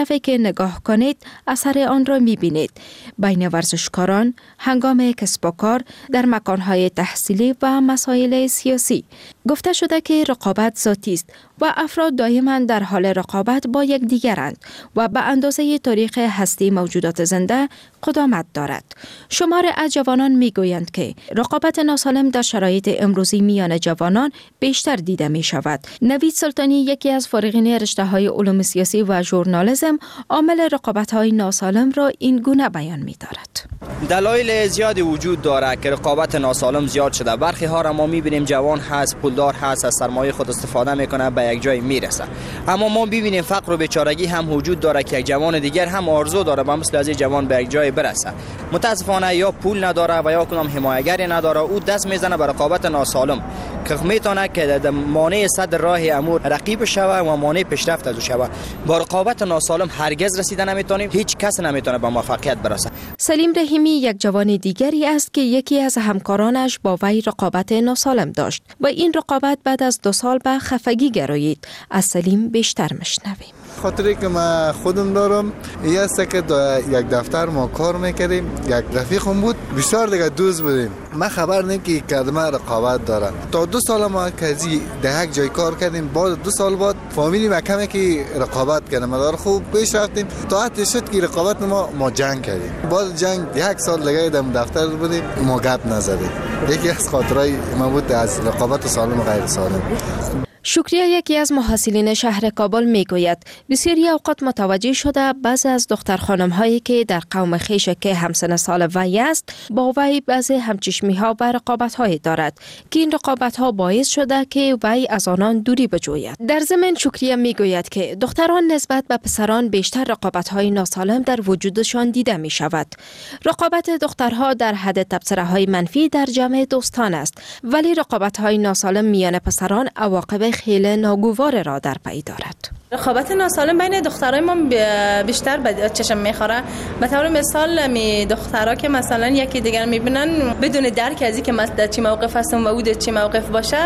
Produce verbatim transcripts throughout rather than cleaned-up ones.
صفحه که نگاه کنید اثر آن را می‌بینید. بین ورزشکاران، هنگام کسب و کار، در مکان‌های تحصیلی و مسائل سیاسی. گفته شده که رقابت ذاتی است و افراد دائما در حال رقابت با یکدیگرند و به اندازه تاریخ هستی موجودات زنده قدامت دارد. شمار از جوانان میگویند که رقابت ناسالم در شرایط امروزی میان جوانان بیشتر دیده می شود. نوید سلطانی، یکی از فارغین رشته‌های علوم سیاسی و ژورنالیسم، عامل رقابت‌های ناسالم را این گونه بیان می‌دارد. دلایل زیادی وجود دارد که رقابت ناسالم زیاد شده. برخی ها را ما می‌بینیم جوان هست، پولدار هست، از سرمایه خود استفاده می‌کنه، به یک جای میرسه. اما ما ببینیم فقر و بیچارگی هم وجود داره که یک جوان دیگر هم آرزو داره با مثل از این جوان به یک جای برسه. متاسفانه یا پول نداره و یا کدام حمایتگری نداره، او دست میزنه به رقابت ناسالم که میتونه که مانع صد راه امور رقیب شوه و مانع پیشرفت از شوه. با رقابت ناسالم هرگز رسیدن نمیتونیم، هیچ کس نمیتونه به موفقیت برسه. سلیم رحیمی یک جوان دیگری است که یکی از همکارانش با وی رقابت ناسالم داشت و این رقابت بعد از دو سال به خفگی گرایید. از سلیم بیشتر میشنویم. خاطری که من خودم دارم این است که یک دفتر ما کار میکردیم، یک رفیقم بود، بسیار دیگه دوست بودیم. من خبر نیم که کدمه رقابت داره. تا دو سال ما کزی ده یک جای کار کردیم، بعد دو سال بعد فامیلی ما کمی که رقابت کردیم، مدار خوب پیش رفتیم. تا حتی شد که رقابت ما ما جنگ کردیم. بعد جنگ یک سال دیگه دم دفتر بودیم، ما گپ نزدیم. یکی از خاطرای ما بود از رقابت سالم و غیر سالم. شکریه، یکی از محصلین شهر کابل میگوید بسیاری اوقات متوجه شده بعضی از دختر خانم هایی که در قوم خیش که همسن سال وی است با وی بعضی همچشمی ها و رقابت های دارد که این رقابت ها باعث شده که وی از آنان دوری بجوید. در ضمن شکریه میگوید که دختران نسبت به پسران بیشتر رقابت های ناسالم در وجودشان دیده می شود. رقابت دخترها در حد تبصره های منفی در جمع دوستان است، ولی رقابت های ناسالم میان پسران عواقب خیلی ناگوار را در پی دارد. رقابت ناسالم بین دخترای ما بیشتر به چشم میخوره. به طور مثال می دخترها که مثلا یکی دیگر میبینن بدون درک از اینکه مثلا چی موقف هستن و او در چی موقف باشه،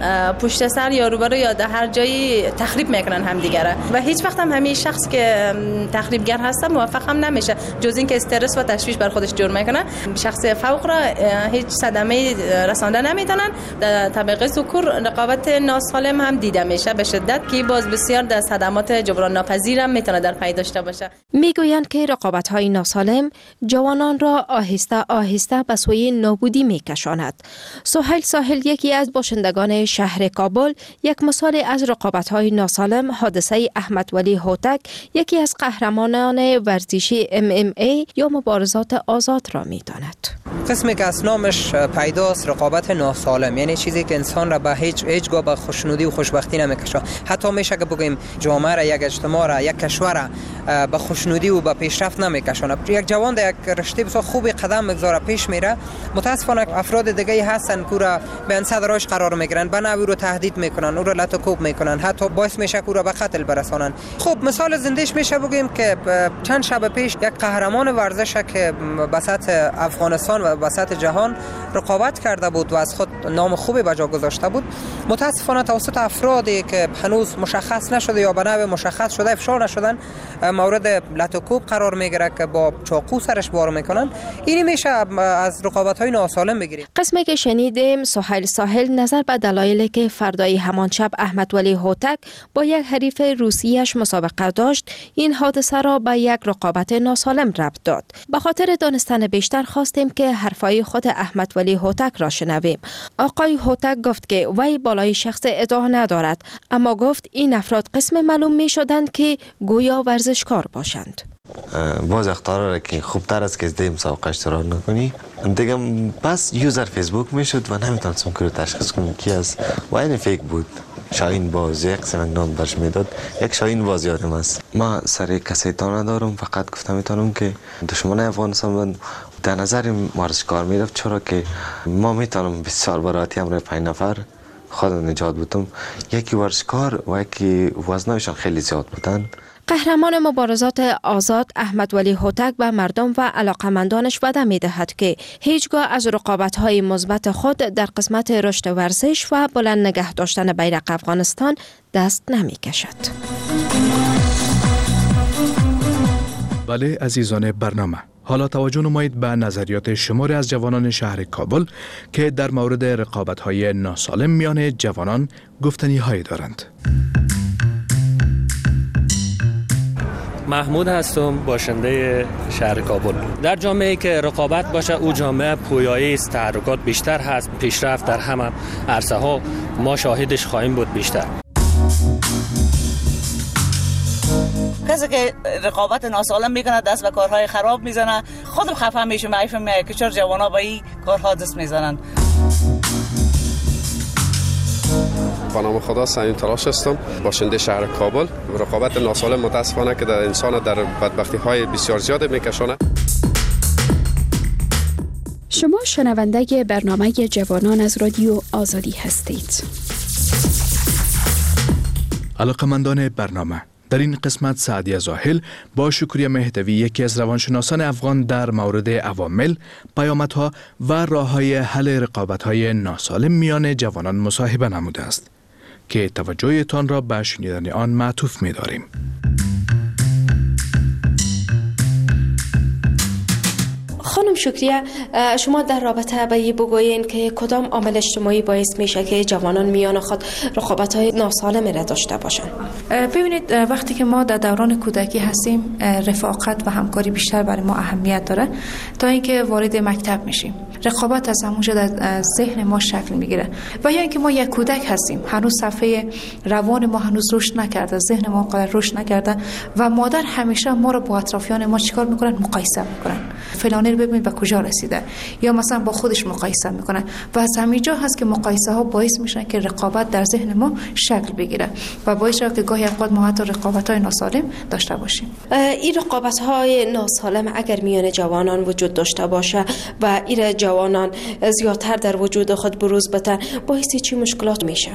پشت سر یا روبرو یا در هر جایی تخریب میکنن همدیگره و هیچ وقت هم همین شخص که تخریبگر هست موفق هم نمیشه، جز اینکه استرس و تشویش بر خودش جور میکنه. شخص فوق را هیچ صدمه رسانده نمیتونن. در طبقه ذکور رقابت ناسالم هم دیده میشه به شدت که باز بسیار در صدمات جبران ناپذیرم میتونه در پی داشته باشه. میگویند که رقابت‌های ناسالم جوانان را آهسته آهسته به سوی نابودی میکشاند. سهیل ساحل، یکی از باشندگان شهر کابل، یک مثال از رقابت‌های ناسالم حادثه احمد ولی هوتک، یکی از قهرمانان ورزشی ام ام ای یا مبارزات آزاد را میداند. قسمی که از نامش پیداست رقابت ناسالم، یعنی چیزی که انسان را به هیچ هیچگاه به خوشنودی و خوشبختی نمیکشه. حتی میشه که بگیم جامعه را، یک اجتماع را، یک کشور را به خوشنودی و به پیشرفت نمیکشونه. یک جوان در یک رشته بسیار خوبی قدم میگذاره، پیش میره، متاسفانه افراد دیگه هستن که را به انصدراش قرار میگیرن، به نوی رو تهدید میکنن، او را لطوکوب میکنن، حتی باعث میشه که او را به قتل برسانن. خب مثال زندهش میشه بگیم که چند شب پیش یک قهرمان ورزش که به سطح افغانستان و به سطح جهان رقابت کرده بود و از خود نام خوبی به جا گذاشته بود، متاسفانه توسط افرادی که هنوز مشخص نشده یا به نوع مشخص شده افشا نشدن مورد لطوکوب قرار میگیره که با چاقو سرش بار میکنن. این میشه از رقابت‌های ناسالم بگیریم. قسمی که شنیدیم سهیل ساحل نظر به دلایلی که فردای همان شب احمد ولی هوتک با یک حریف روسیش مسابقه داشت، این حادثه را به یک رقابت ناسالم ربط داد. به خاطر دانستن بیشتر خواستیم که حرفای خود احمد ولی هوتک را شنویم. آقای هوتک گفت که وی بالای شخص ادعا ندارد، اما گفت این افراد قسم معلوم می شدند که گویا ورزشکار باشند. باز اختیار را که خوبتر است که از دیم مسابقه اشتراک نکنی دیگه، پس یوزر فیسبوک میشد و نمیتونستم که رو تشخیص کنم کی از و این فیک بود. شاهین باز یک سنگ نام برش میداد، یک شاهین باز یادم است. ما سر کسی تا ندارم، فقط گفتم میتونم که دشمن افغانستان من در نظر ورزشکار میرفت، چرا که ما میتونم بسیار براتی امر پنج نفر خودم نجات بودم، یکی ورزشکار و یکی وزنایشان خیلی زیاد بودن. قهرمان مبارزات آزاد احمد ولی هوتک به مردم و علاقمندانش وعده می‌دهد که هیچگاه از رقابت‌های مثبت خود در قسمت رشد ورزش و بلند نگه داشتن بیرق افغانستان دست نمی‌کشد. بله عزیزان برنامه، حالا توجه نمایید به نظریات شماری از جوانان شهر کابل که در مورد رقابت‌های ناسالم میان جوانان گفتنی‌هایی دارند. محمود هستم، باشنده شهر کابل. در جامعه‌ای که رقابت باشه، او جامعه پویایی است، تحرکات بیشتر هست، پیشرفت در همه عرصه‌ها ما شاهدش خواهیم بود بیشتر. کسی که رقابت ناسالم میکنه، دست به کارهای خراب میزنه، خودم خفه میشم، عیفم میاد که چرا جوانا با این کارها دست میزنن. با نام خدا سعید تلاش هستم، باشنده شهر کابل. رقابت ناسالم متاسفانه که در انسان در بدبختی های بسیار زیاد میکشانه. شما شنونده برنامه جوانان از رادیو آزادی هستید. علاقمندان برنامه، در این قسمت سعدیه زاهل با شکریه مهدوی، یکی از روانشناسان افغان، در مورد عوامل، پیامدها و راه‌های حل رقابت‌های ناسالم میان جوانان مصاحبه نموده است که توجهتان را به شنیدن آن معطوف می‌داریم. خانم شکریه، شما در رابطه به این بگویین که کدام عامل اجتماعی باعث میشه که جوانان میان خود رقابت‌های ناسالم را داشته باشند؟ ببینید، وقتی که ما در دوران کودکی هستیم، رفاقت و همکاری بیشتر برای ما اهمیت داره تا اینکه وارد مکتب میشیم. رقابت از همونجا در ذهن ما شکل میگیره. و یا اینکه ما یک کودک هستیم، هنوز صفحه روان ما هنوز رشد نکرده، ذهن ما قدر رشد نکرده و مادر همیشه ما رو با اطرافیان ما چیکار میکنن؟ مقایسه میکنن. فلانی رو ببینید به کجا رسیده، یا مثلا با خودش مقایسه میکنن و از همینجا هست که مقایسه ها باعث میشن که رقابت در ذهن ما شکل بگیره و باعث شده که گاهی اوقات ما حتی رقابت های ناسالم داشته باشیم. این رقابت های ناسالم اگر میان جوانان وجود داشته باشه و این جوانان زیادتر در وجود خود بروز بدن، باعث چی مشکلات میشه؟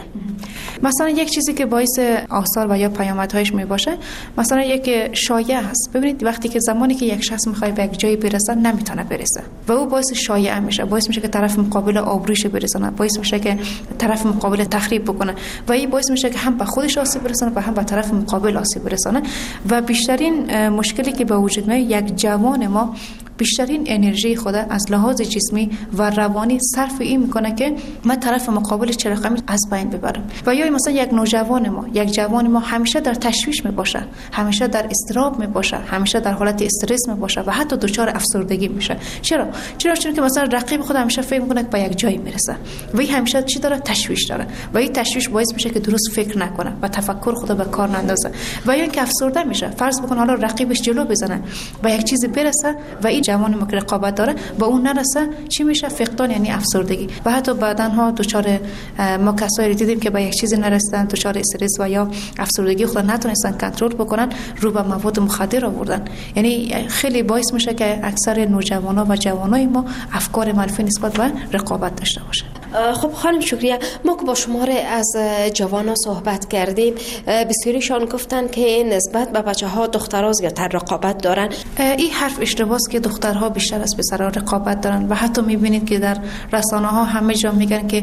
مثلا یک چیزی که باعث آثار و یا پیامدهایش می باشه، مثلا یک شایعه هست. ببینید، وقتی که زمانی که یک شخص میخواد به یک جایی برسه نمیتونه برسه و او باعث شایعه میشه، باعث میشه که طرف مقابل آبروش برسونه، باعث میشه که طرف مقابل تخریب بکنه و این باعث میشه که هم به خودش آسیب برسونه و هم به طرف مقابل آسیب برسونه. و بیشترین مشکلی که به وجود میاد، یک جوان ما بیشترین انرژی خود از لحاظ جسمی و روانی صرف این میکنه که من طرف مقابل چه رقمی از بین ببرم. و یا مثلا یک نوجوان ما، یک جوان ما همیشه در تشویش می باشه، همیشه در اضطراب می باشه، همیشه در حالت استرس می باشه و حتی دچار افسردگی میشه. چرا؟ چرا چون که مثلا رقیب خود همیشه فکر میکنه که به یک جایی میرسه و این همیشه چی داره؟ تشویش داره و این تشویش باعث میشه که درست فکر نکنه و تفکر خود به کار نندازه و یا اینکه افسرده میشه. فرض بکن حالا رقیبش جلو بزنه و یک چیزی برسه و این جوان ما که رقابت داره با اون نرسه، چی میشه؟ فقدان، یعنی افسردگی. و حتی بعدنها دچار ما کسایی دیدیم که با یک چیزی نرسیدن، دچار استرس و یا افسردگی خود نتونستن کنترل بکنن، رو به مواد مخدر آوردن. یعنی خیلی باعث میشه که اکثر نوجوانا و جوانای ما افکار منفی نسبت به رقابت داشته باشن. خب خانم شکریه، ما که با شماره از جوانا صحبت کردیم، بسیاریشان گفتن که نسبت به بچه‌ها دخترها زیادتر رقابت دارن. این حرف اشتباهه که دخترها بیشتر از پسرها رقابت دارن و حتی میبینید که در رسانه‌ها همه جا میگن که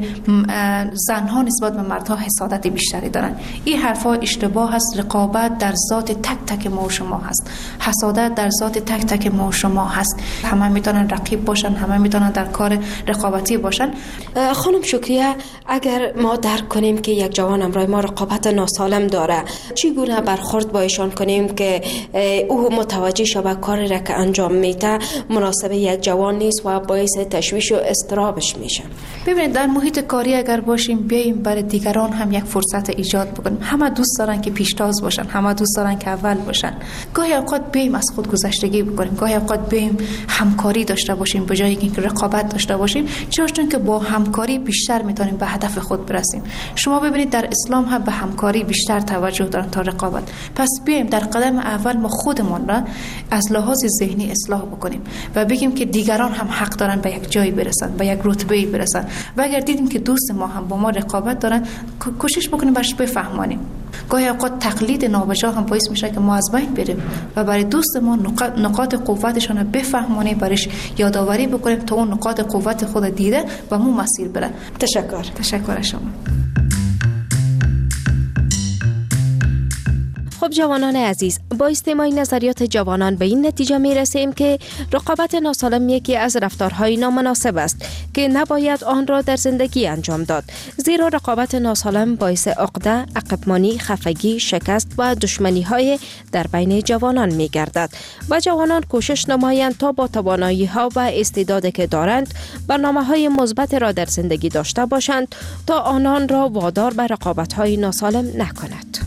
زنها نسبت به مردها حسادت بیشتری دارن. این حرفا اشتباه است. رقابت در ذات تک تک ما و شما هست. حسادت در ذات تک تک ما و شما هست. همه میتونن رقیب باشن، همه میتونن در کار رقابتی باشن. خانم شکریه، اگر ما درک کنیم که یک جوان همراه ما رقابت ناسالم داره، چگونه برخورد با ایشان کنیم که او متوجه شود کاری را که انجام میده مناسب یک جوان نیست و باعث تشویش و اضطرابش میشه؟ ببینید، در محیط کاری اگر باشیم، بیایم برای دیگران هم یک فرصت ایجاد بکنیم. همه دوست دارن که پیشتاز باشن، همه دوست دارن که اول باشن. گاهی اوقات بیایم از خود گذشتگی بکنیم، گاهی اوقات بیایم همکاری داشته باشیم به جای اینکه رقابت داشته باشیم، چون که با همکاری بیشتر میتونیم به هدف خود برسیم. شما ببینید در اسلام هم به همکاری بیشتر توجه دارن تا رقابت. پس بیایم در قدم اول ما خودمون را از لحاظ ذهنی اصلاح بکنیم و بگیم که دیگران هم حق دارن به یک جایی برسن، به یک رتبه‌ای برسن. و اگر دیدیم که دوست ما هم با ما رقابت دارن، کوشش بکنیم برش بفهمانیم. گاهی اوقات تقلید نابجا هم باعث میشه که ما از بین بریم و برای دوست ما نقاط قوتشون رو بفهمانیم، برش یادآوری بکنیم تا اون نقاط قوت خود دیده و مو مسیر بره. تشکر. تشکر شما. خب جوانان عزیز، با استماع نظریات جوانان به این نتیجه می رسیم که رقابت ناسالم یکی از رفتارهای نامناسب است که نباید آن را در زندگی انجام داد، زیرا رقابت ناسالم باعث عقده، عقبمانی، خفگی، شکست و دشمنی های در بین جوانان می گردد و جوانان کوشش نمایند تا با توانایی ها و استعدادی که دارند برنامه های مثبت را در زندگی داشته باشند تا آنان را وادار به رقابت های ناسالم نکند.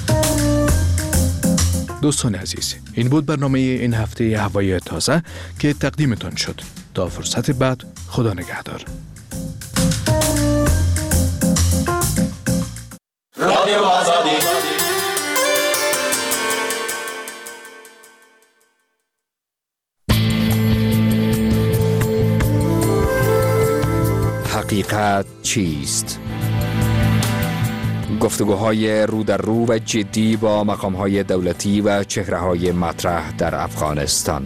دوستان عزیز، این بود برنامه این هفته هوای تازه که تقدیمتان شد. تا فرصت بعد، خدا نگهدار. رادیو آزادی. حقیقت چیست؟ گفتگوهای رو در رو و جدی با مقام‌های دولتی و چهره‌های مطرح در افغانستان.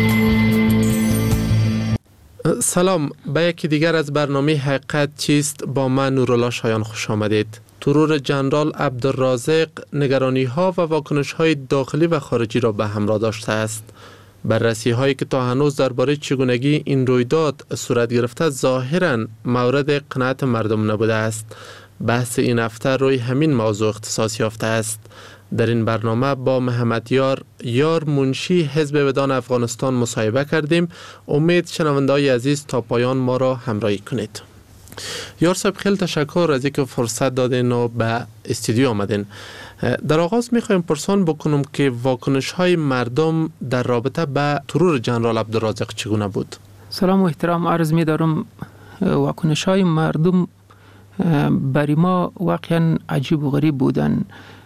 سلام، به یکی دیگر از برنامه حقیقت چیست با من نورالله شایان خوش آمدید. ترور جنرال عبدالرازق نگرانی‌ها و واکنش‌های داخلی و خارجی را به همراه داشته است. بررسی هایی که تا هنوز درباره چگونگی این رویداد صورت گرفته ظاهراً مورد قناعت مردم نبوده است. بحث این هفته روی همین موضوع اختصاص یافته است. در این برنامه با محمد یار یار منشی حزب ودان افغانستان مصاحبه کردیم. امید شنونده‌های عزیز تا پایان ما را همراهی کنید. یار صاحب، خیلی تشکر از اینکه فرصت دادین و به استودیو آمدین. در آغاز میخوایم پرسان بکنم که واکنش های مردم در رابطه به ترور جنرال عبدالرازق چگونه بود؟ سلام و احترام عرض می دارم. واکنش های مردم برای ما واقعا عجیب و غریب بودن.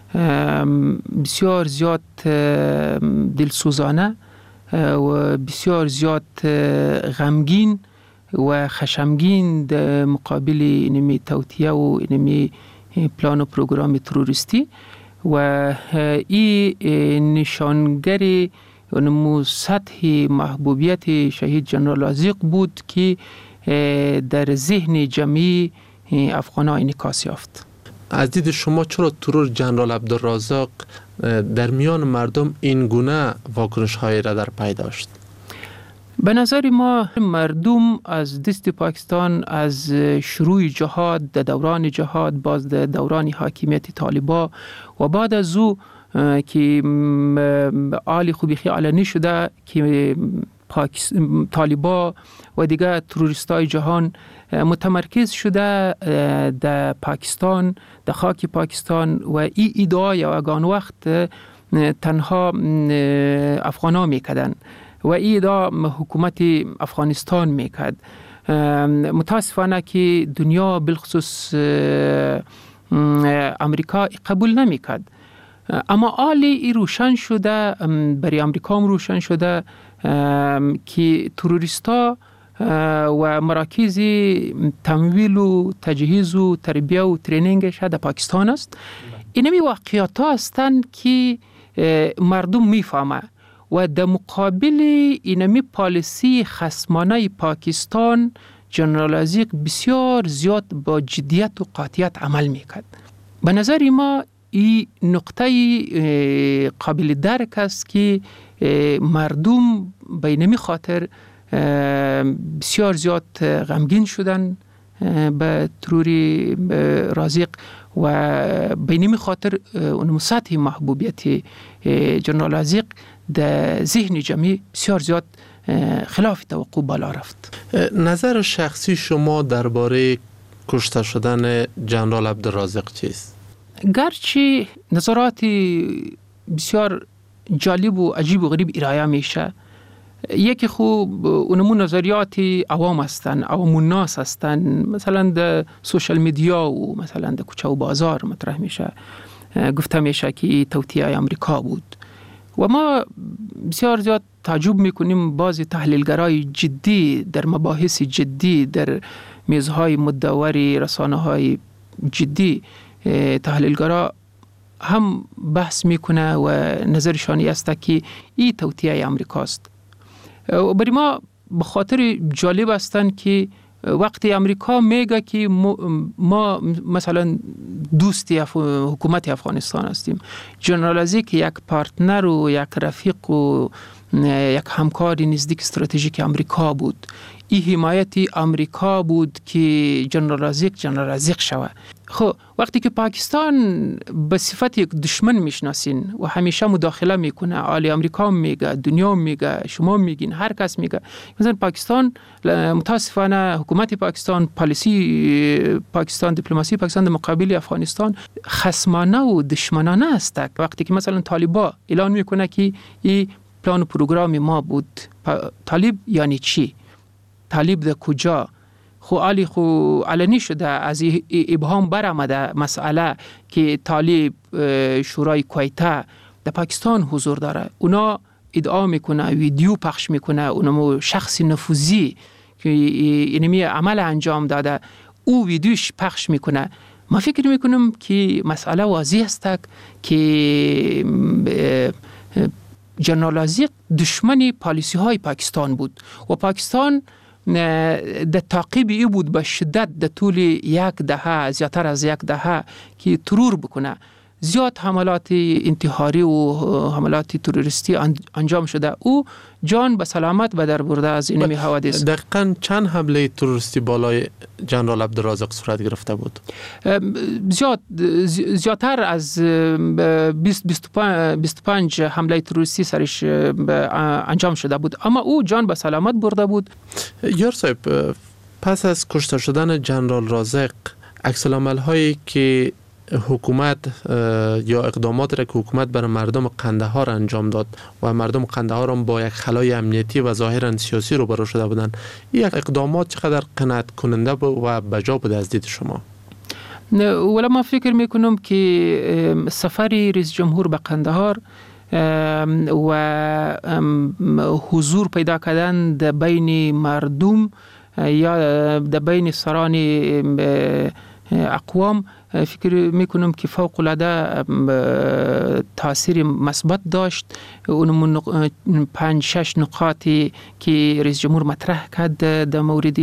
بسیار زیاد دلسوزانه و بسیار زیاد غمگین و خشمگین در مقابل اینمی توطیه و اینمی پلان و پروگرام تروریستی و این نشانگری نمو سطح محبوبیت شهید جنرال رازق بود که در ذهن جمعی افغان‌ها انعکاس یافت. از دید شما چرا ترور جنرال عبدالرازق در میان مردم این گونه واکنش‌های را در پی داشت؟ به نظر ما مردم از دست پاکستان از شروع جهاد، در دوران جهاد، باز در دوران حاکمیت طالبا و بعد از او که آل خوبی خیالانی شده که طالبا و دیگر تروریستای جهان متمرکز شده در پاکستان، در خاک پاکستان و این ادعای و اگان وقت تنها افغانا میکردن و این ادعا حکومت افغانستان میکرد. متاسفانه که دنیا بالخصوص امریکا قبول نمیکرد. اما آلی روشن شده، برای امریکا هم روشن شده که تروریستا و مراکز تمویل و تجهیز و تربیه و ترینینگش در پاکستان است. اینمی واقعیت ها هستند که مردم میفهمه و در مقابل اینمی پالیسی خصمانه پاکستان جنرال رازق بسیار زیاد با جدیت و قاطعیت عمل میکرد. به نظر ما این نقطه قابل درک است که مردم به اینمی خاطر بسیار زیاد غمگین شدن به تروری رازق و به اینمی خاطر اون سطح محبوبیت جنرال رازق در ذهن جمعی بسیار زیاد خلاف توقع بالا رفت. نظر شخصی شما درباره کشته شدن جنرال عبدالرازق چیست؟ گرچه نظرات بسیار جالب و عجیب و غریب ارائه میشه، یکی خوب اونمون نظریات عوام هستن، عوام الناس هستن، مثلا در سوشال میدیا و مثلا در کوچه و بازار مطرح میشه، گفته میشه که توطئه امریکا بود و ما بسیار زیاد تعجب میکنیم. بعضی تحلیلگرای جدی در مباحث جدی در میزهای مدوری رسانه‌های جدی تحلیلگرا هم بحث میکنه و نظرشانی است که این توطئه امریکاست. و برای ما به خاطر جالب هستند که وقتی امریکا میگه که ما مثلا دوستی حکومت افغانستان هستیم، جنرال ازیک یک پارتنر و یک رفیق و یک همکار نزدیک استراتژیک امریکا بود. این حمایتی امریکا بود که جنرال ازیک جنرال ازیک شوه. خب وقتی که پاکستان به صفت یک دشمن میشناسین و همیشه مداخله میکنه، آلی امریکا میگه، دنیا میگه، شما میگین، هر کس میگه، مثلا پاکستان متاسفانه حکومت پاکستان، پالیسی پاکستان، دیپلماسی پاکستان در مقابل افغانستان خصمانه و دشمنانه است. وقتی که مثلا طالبا اعلان میکنه که این پلان و پروگرام ما بود، طالب یعنی چی؟ طالب در کجا؟ خو علی خو علنی شده، از ابهام برآمده مسئله که طالب شورای کویته در پاکستان حضور داره. اونا ادعا میکنه، ویدیو پخش میکنه، اونمو شخص نفوذی که اینمی عمل انجام داده او ویدیوش پخش میکنه. ما فکر میکنم که مسئله واضح است که جنرال ازیک دشمنی پالیسی های پاکستان بود و پاکستان در تعقیب ای بود به شدت در طول یک دهه، زیادتر از یک دهه که ترور بکنه. زیاد حملات انتحاری و حملات تروریستی انجام شده. او جان به سلامت به در برده از اینمی حوادث. دقیقاً چند حمله تروریستی بالای جنرال عبدالرازق صورت گرفته بود؟ زیاد زیادتر از بیست و پنج حمله تروریستی سرش انجام شده بود، اما او جان به سلامت برده بود. یار صاحب، پس از کشته شدن جنرال رازق، عکس العمل هایی که حکومت یا اقدامات را که حکومت برای مردم قندهار انجام داد و مردم قندهار هم با یک خلای امنیتی و ظاهرا سیاسی روبرو شده بودند، این اقدامات چقدر قناعت کننده و بجا بوده از دید شما؟ ولی من فکر میکنم که سفر رئیس جمهور به قندهار و حضور پیدا کردن در بین مردم یا در بین سران اقوام، فکر میکنم که فوق العاده تاثیر مثبت داشت. اون پنج شش نقاطی که رئیس جمهور مطرح کرد در مورد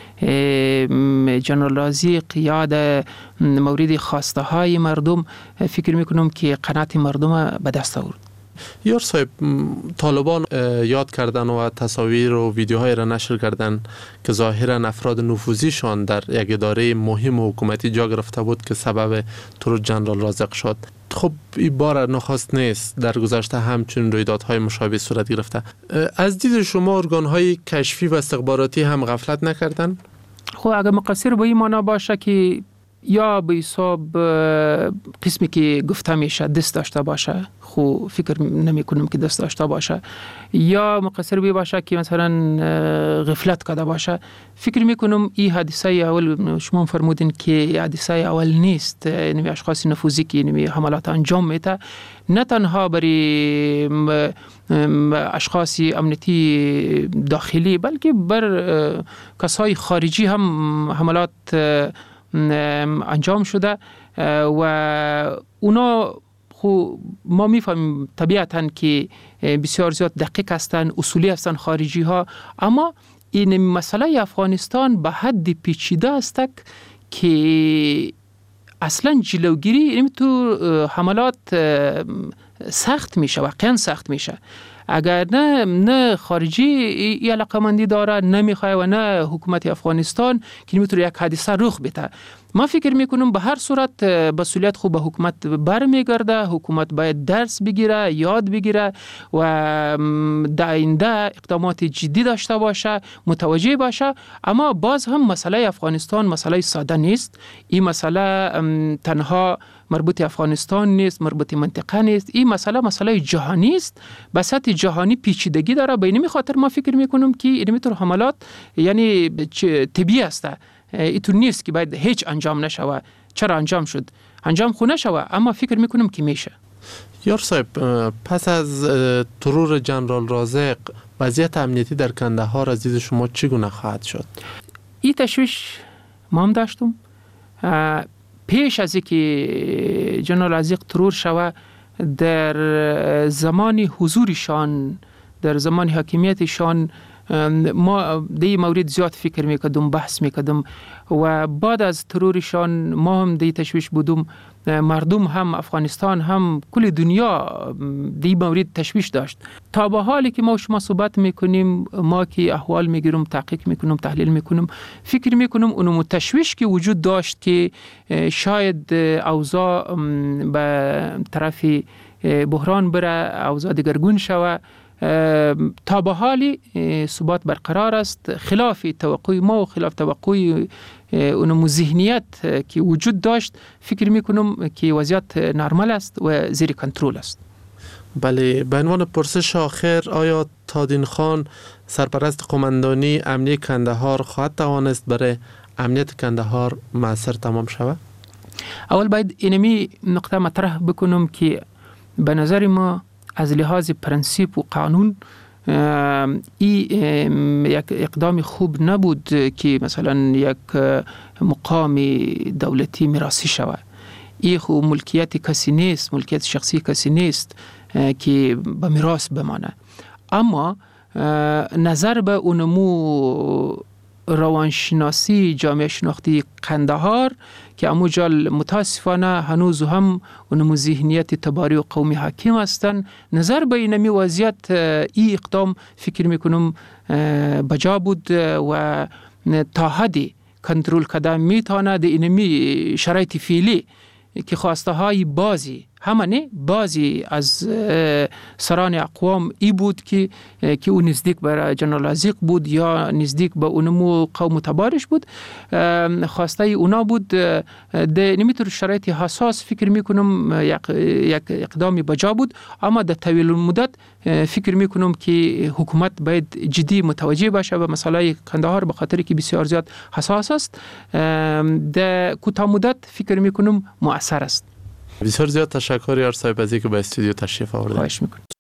جنرال ازیک یا در مورد خواسته های مردم، فکر میکنم که قناعت مردم به دست آورد. یار صاحب، طالبان یاد کردن و تصاویر و ویدیوهای را نشر کردن که ظاهرا افراد نفوذیشان در یک اداره مهم و حکومتی جا گرفته بود که سبب ترور جنرال رازق شد. خب این بار نخست نیست، در گذشته همچنین رویدادهای مشابه صورت گرفته. از دید شما ارگانهای کشفی و استخباراتی هم غفلت نکردن؟ خب اگر مقصر به این معنا باشه که یا به حساب قسمی که گفته میشه دست داشته باشه، خب فکر نمی کنم که دست داشته باشه، یا مقصر بی باشه که مثلا غفلت کرده باشه. فکر میکنم این حادثه اول شما فرمودین که حادثه اول نیست. یعنی اشخاص نفوذی که یعنی حملات انجام میده، نه تنها برای اشخاص امنیتی داخلی بلکه بر کسای خارجی هم حملات انجام شده و اونا خو ما میفهمیم طبیعتاً که بسیار زیاد دقیق هستن، اصولی هستن خارجی ها، اما این مسئله افغانستان به حد پیچیده است که اصلا جلوگیری یعنی تو حملات سخت میشه، واقعا سخت میشه. اگر نه نه خارجی ای علاقمندی داره، نمیخواه و نه حکومت افغانستان که نمیتونه یک حادثه رخ بده. ما فکر میکنم به هر صورت مسئولیت خوب به حکومت برمیگرده. حکومت باید درس بگیره، یاد بگیره و در آینده اقدامات جدی داشته باشه، متوجه باشه. اما باز هم مسئله افغانستان مسئله ساده نیست. این مسئله تنها مربوط افغانستان نیست، مربوط منطقه نیست. این مسئله مسئله جهانی است، به سطح جهانی پیچیدگی داره. به این خاطر ما فکر میکنم که این طور حملات یعنی طبیعی است. اینطور نیست که باید هیچ انجام نشوه. چرا انجام شد؟ انجام خو نشوه، اما فکر میکنم که میشه. یار صاحب، پس از ترور جنرال رازق وضعیت امنیتی در کندهار از دید شما چگونه خواهد شد؟ این تشویش ما هم داشتم. پیش از اینکه جنرال ازیق ترور شوه، در زمان حضورشان، در زمان حاکمیتشان ما دی مورد زیاد فکر میکردم، بحث میکردم و بعد از ترورشان ما هم دی تشویش بودم، مردم هم افغانستان هم کل دنیا دی مورد تشویش داشت. تا به حالی که ما شما صحبت میکنیم، ما که احوال میگیرم، تحقیق میکنم، تحلیل میکنم، فکر میکنم اونم تشویش که وجود داشت که شاید اوضاع به طرف بحران بره، اوضاع دگرگون شوه. تا به حالی ثبات برقرار است، خلاف توقع ما و خلاف توقع اونم ذهنیت که وجود داشت. فکر میکنم که وضعیت نرمال است و زیر کنترل است. بله، به عنوان پرسش آخر، آیا تادین خان سرپرست قماندانی امنیه کندهار خواهد توانست برای امنیت کندهار مؤثر تمام شود؟ اول باید اینمی نقطه مطرح بکنم که به نظر ما از لحاظ پرنسیپ و قانون این یک اقدام خوب نبود که مثلا یک مقام دولتی میراثی شود. این خو ملکیت کسی نیست، ملکیت شخصی کسی نیست که به میراث بمانه. اما نظر به اونمو روانشناسی جامعه شناختی قندهار که اموجال متاسفانه هنوز هم اونمو ذهنیت تباری و قومی حاکم هستند، نظر به اینمی وضعیت ای اقدام فکر میکنم بجا بود و تا حدی کنترل کردن میتونه در اینمی شرایط فعلی که خواسته های بازی همانه بازی از سران اقوام ای بود که که اون نزدیک به جنرال عزیق بود یا نزدیک به اونمو قوم تبارش بود، خواسته اونا بود. ده نمیتور شرایط حساس فکر میکنم یک یک اقدامی بجا بود، اما در طویل مدت فکر میکنم که حکومت باید جدی متوجه باشه به مسئله کندهار، به خاطر که بسیار زیاد حساس است. در کوتاه مدت فکر میکنم مؤثر است. بسیار زیاد تشکر یار صاحب از اینکه به استودیو تشریف آوردید. خواهش میکنم.